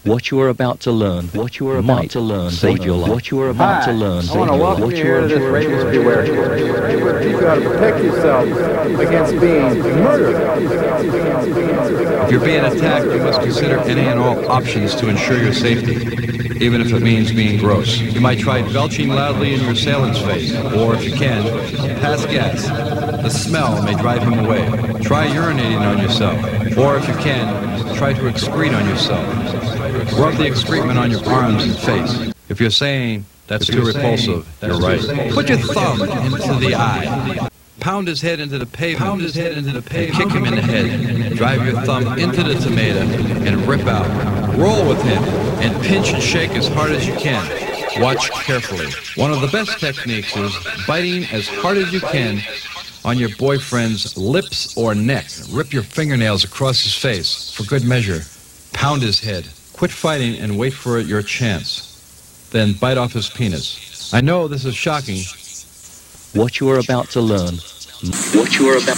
What you are about to learn, what you are about to learn, save your life. What you are about to learn, I want to welcome you here to this Raiders Beware. It will teach you how to protect yourself against being murdered. If you're being attacked, you must consider any and all options to ensure your safety, even if it means being gross. You might try belching loudly in your assailant's face, or if you can, pass gas. The smell may drive him away. Try urinating on yourself, or if you can, try to excrete on yourself. Rub the excrement on your arms and face. If you're saying that's too repulsive, you're right. Put your thumb into the eye. Pound his head into the pavement. And kick him in the head. Drive your thumb into the tomato and rip out. Roll with him and pinch and shake as hard as you can. Watch carefully. One of the best techniques is biting as hard as you can on your boyfriend's lips or neck. Rip your fingernails across his face. For good measure, pound his head. Quit fighting and wait for your chance. Then bite off his penis. I know this is shocking. What you are about to learn. What you are about.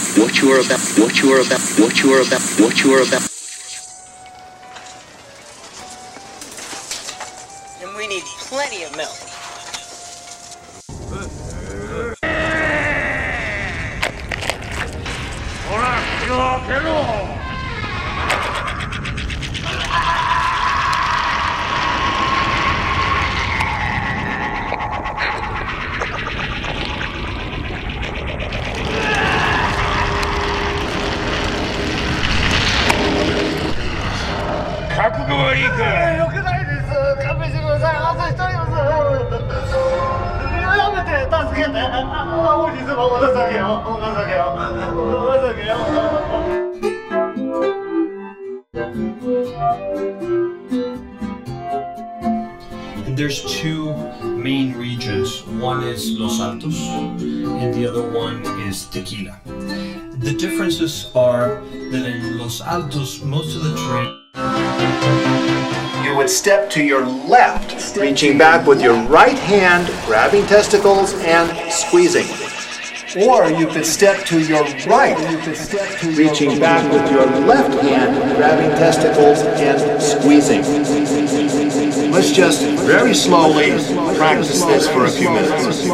And we need plenty of milk. And there's two main regions. One is Los Altos, and the other one is Tequila. The differences are that in Los Altos, most of the terrain. You would step to your left, reaching back with your right hand, grabbing testicles and squeezing. Or you could step to your right, reaching back with your left hand, grabbing testicles and squeezing. Let's just very slowly practice this for a few minutes.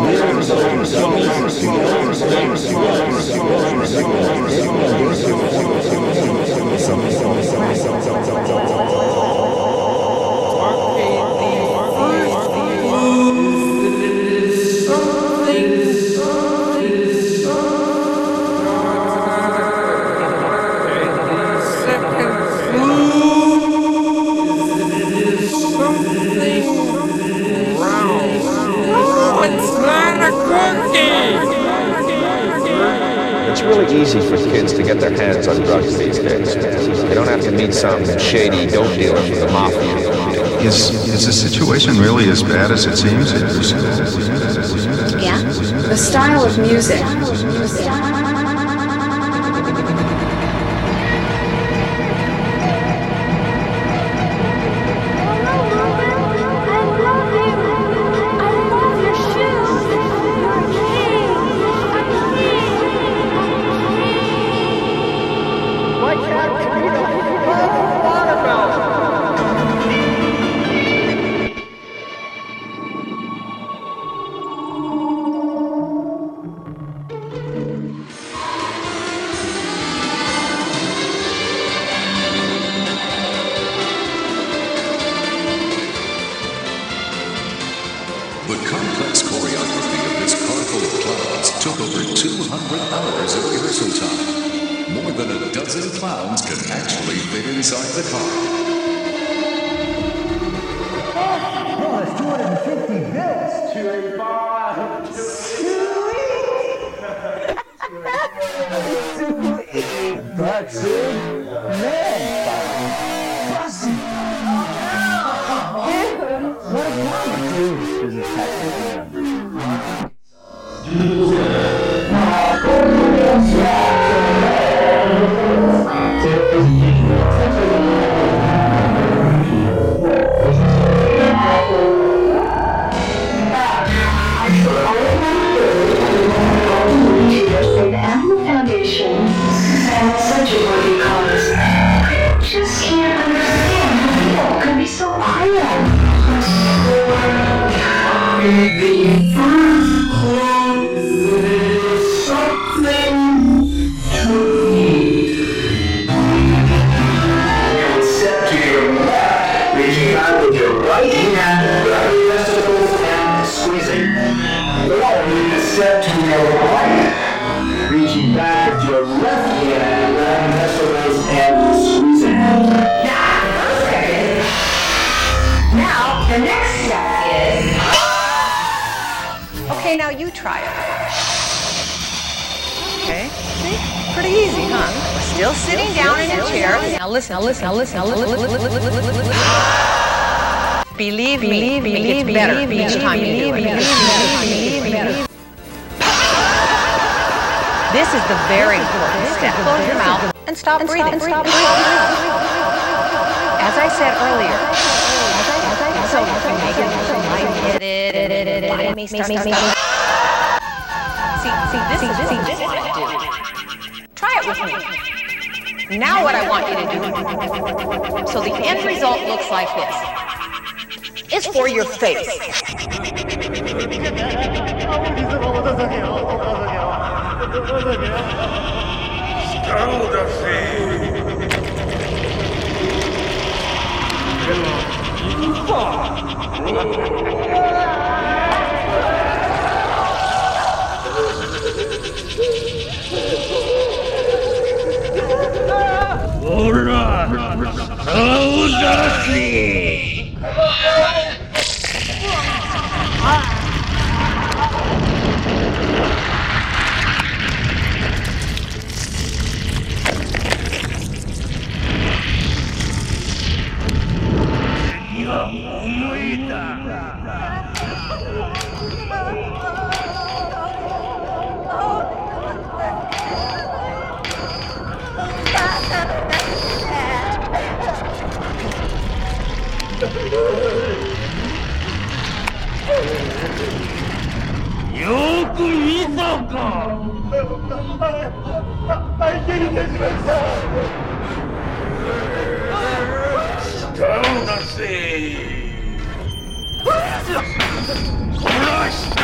It's really easy for kids to get their hands on drugs these days. They don't have to meet some shady dope dealer from the mafia. Is the situation really as bad as it seems? Yeah. The style of music. The complex choreography of this car full of clowns took over 200 hours of rehearsal time. More than a dozen clowns can actually fit inside the car. Oh, that's 250 bits. 285. 280 bucks, dude. Man, busting. What a comic, dude. This is technically Foundation and such a worthy cause. Step to your right, reaching back with your left hand, grabbing testicles and squeezing. Now, the next step is... Okay, now you try it. Okay, see? Pretty easy, huh? Still sitting down in your chair. Now listen. Believe me, it gets better each time you do it. This is the very important step. Close your mouth and stop breathing. As I said earlier, so you make it lightheaded, see, this is what I want to do. Try it with me. Now what I want you to do, so the end result looks like this. It's for your face. Crush!